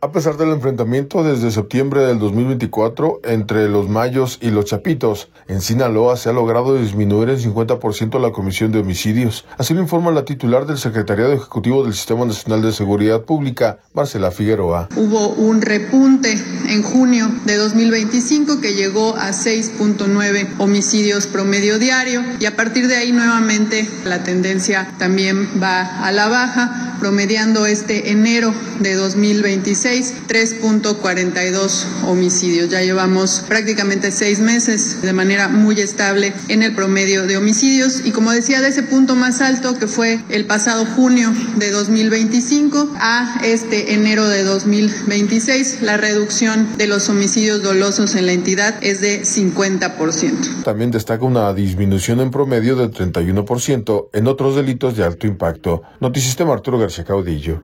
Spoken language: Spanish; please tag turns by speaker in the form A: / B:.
A: A pesar del enfrentamiento desde septiembre del 2024 entre los Mayos y los Chapitos, en Sinaloa se ha logrado disminuir en 50% la comisión de homicidios. Así lo informa la titular del Secretariado Ejecutivo del Sistema Nacional de Seguridad Pública, Marcela Figueroa.
B: Hubo un repunte en junio de 2025 que llegó a 6.9 homicidios promedio diario y a partir de ahí nuevamente la tendencia también va a la baja, promediando este enero de 2026 3.42 homicidios. Ya llevamos prácticamente 6 meses de manera muy estable en el promedio de homicidios y como decía, de ese punto más alto que fue el pasado junio de 2025 a este enero de 2026, la reducción de los homicidios dolosos en la entidad es de 50%.
A: También destaca una disminución en promedio del 31% en otros delitos de alto impacto. Noticistema Arturo García Caudillo.